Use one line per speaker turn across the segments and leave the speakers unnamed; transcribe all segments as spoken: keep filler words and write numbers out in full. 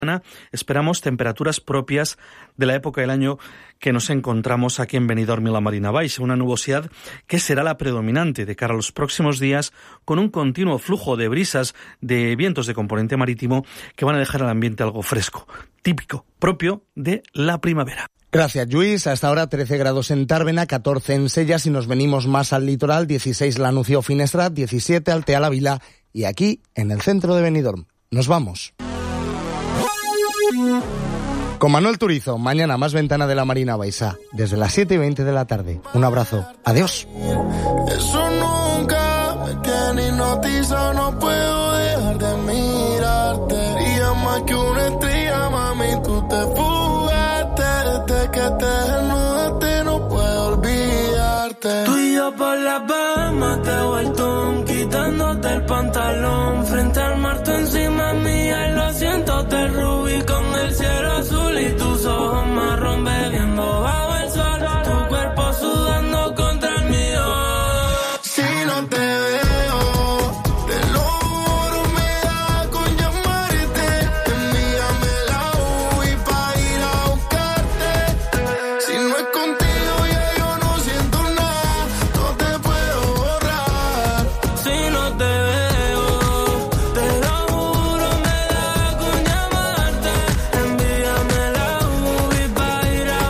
Esperamos temperaturas propias de la época del año que nos encontramos aquí en Benidorm y la Marina Baixa, una nubosidad que será la predominante de cara a los próximos días, con un continuo flujo de brisas de vientos de componente marítimo que van a dejar el ambiente algo fresco, típico, propio de la primavera.
Gracias, Lluís. Hasta ahora trece grados en Tàrbena, catorce en Sella. Si nos venimos más al litoral, dieciséis la Nucio Finestrat, diecisiete Altea la Vila y aquí, en el centro de Benidorm. Nos vamos. Con Manuel Turizo, mañana más Ventana de la Marina Baixa, desde las siete y veinte de la tarde. Un abrazo. Adiós.
Eso nunca me tiene hipnotizado, no puedo dejar de mirarte. Brilla más que una estrella, mami, tú te fugaste. Desde que te desnudaste no puedo olvidarte.
Tú y yo por las Bahamas te he vuelto quitándote el pantalón. Frente al mar tú encima mía y lo siento, te rubí con el cielo azul y tus ojos marrón bebiendo bajo el sol, tu cuerpo sudando contra el mío.
Si no te veo, te lo juro, me da con llamarte. Envíame la U I pa' ir a buscarte. Si no es contigo ya yo no siento nada, no te puedo borrar.
Si no te veo, te lo juro, me da con llamarte. Envíame la U I pa' ir a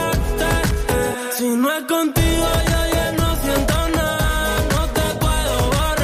buscarte. Si no es contigo yo ya no siento nada, no te puedo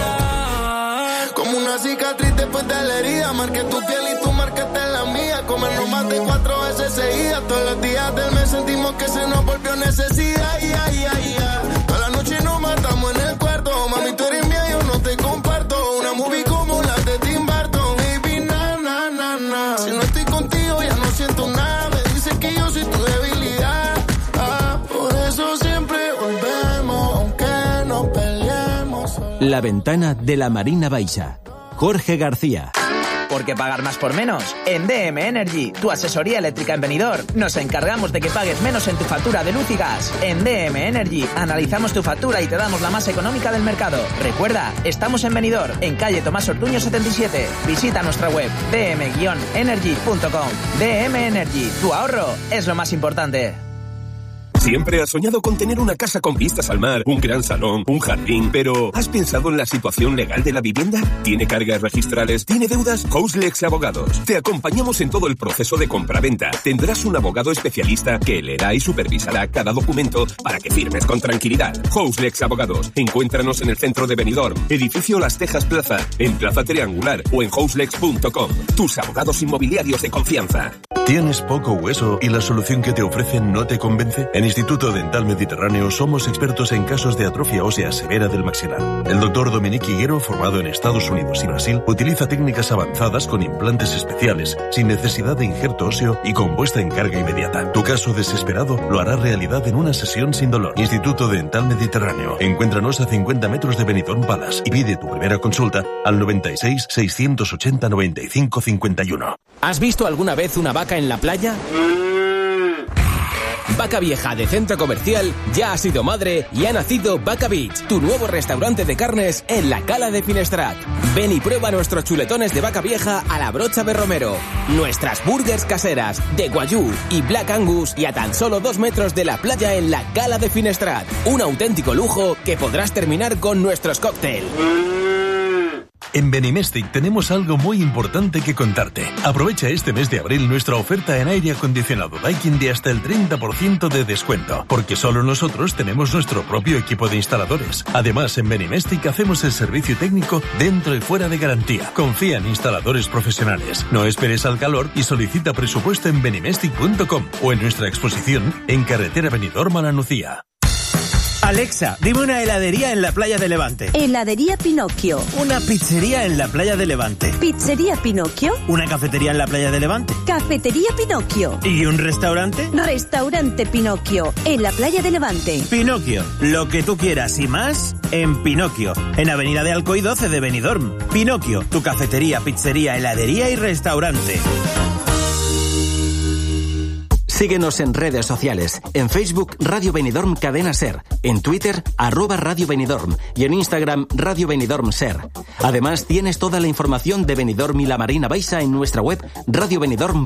borrar.
Como una cicatriz después de la herida, marqué tu piel y tú marcaste la mía. Comernos más de cuatro veces seguidas, todos los días del mes sentimos que se nos volvió necesidad. Ya, ya, ya. Toda la noche nos matamos en el cuarto, mami tú eres mía, yo no te comparto. Una movie como la de Tim Burton, baby, na, na, na, na. Si no estoy contigo ya no siento nada, me dicen que yo soy tu debilidad. Ah, por eso siempre volvemos, aunque nos peleemos.
La Ventana de la Marina Baixa. Jorge García.
¿Por qué pagar más por menos? En D M Energy, tu asesoría eléctrica en Benidorm, nos encargamos de que pagues menos en tu factura de luz y gas. En D M Energy, analizamos tu factura y te damos la más económica del mercado. Recuerda, estamos en Benidorm, en calle Tomás Ortuño setenta y siete. Visita nuestra web d m energy punto com. D M Energy, tu ahorro es lo más importante.
Siempre has soñado con tener una casa con vistas al mar, un gran salón, un jardín, pero ¿has pensado en la situación legal de la vivienda? ¿Tiene cargas registrales? ¿Tiene deudas? Houselex Abogados. Te acompañamos en todo el proceso de compraventa. Tendrás un abogado especialista que leerá y supervisará cada documento para que firmes con tranquilidad. Houselex Abogados. Encuéntranos en el centro de Benidorm, edificio Las Tejas Plaza, en Plaza Triangular o en houselex punto com. Tus abogados inmobiliarios de confianza.
¿Tienes poco hueso y la solución que te ofrecen no te convence? En Instituto Dental Mediterráneo somos expertos en casos de atrofia ósea severa del maxilar. El doctor Dominique Higuero, formado en Estados Unidos y Brasil, utiliza técnicas avanzadas con implantes especiales, sin necesidad de injerto óseo y con puesta en carga inmediata. Tu caso desesperado lo hará realidad en una sesión sin dolor. Instituto Dental Mediterráneo. Encuéntranos a cincuenta metros de Benidorm Palace y pide tu primera consulta al noventa y seis, seiscientos ochenta, noventa y cinco, cincuenta y uno.
¿Has visto alguna vez una vaca en la playa? Vaca Vieja de Centro Comercial ya ha sido madre y ha nacido Vaca Beach, tu nuevo restaurante de carnes en la Cala de Finestrat. Ven y prueba nuestros chuletones de vaca vieja a la brocha de romero, nuestras burgers caseras de Guayú y Black Angus y a tan solo dos metros de la playa en la Cala de Finestrat. Un auténtico lujo que podrás terminar con nuestros cócteles.
En Benimestic tenemos algo muy importante que contarte. Aprovecha este mes de abril nuestra oferta en aire acondicionado Daikin de hasta el treinta por ciento de descuento, porque solo nosotros tenemos nuestro propio equipo de instaladores. Además, en Benimestic hacemos el servicio técnico dentro y fuera de garantía. Confía en instaladores profesionales. No esperes al calor y solicita presupuesto en benimestic punto com o en nuestra exposición en carretera Benidorm a la Nucía.
Alexa, dime una heladería en la playa de Levante.
Heladería Pinocchio.
Una pizzería en la playa de Levante.
Pizzería Pinocchio.
Una cafetería en la playa de Levante.
Cafetería Pinocchio.
¿Y un restaurante?
Restaurante Pinocchio, en la playa de Levante.
Pinocchio, lo que tú quieras y más en Pinocchio, en Avenida de Alcoy doce de Benidorm. Pinocchio, tu cafetería, pizzería, heladería y restaurante.
Síguenos en redes sociales. En Facebook, Radio Benidorm Cadena Ser. En Twitter, arroba Radio Benidorm. Y en Instagram, Radio Benidorm Ser. Además, tienes toda la información de Benidorm y la Marina Baixa en nuestra web radio benidorm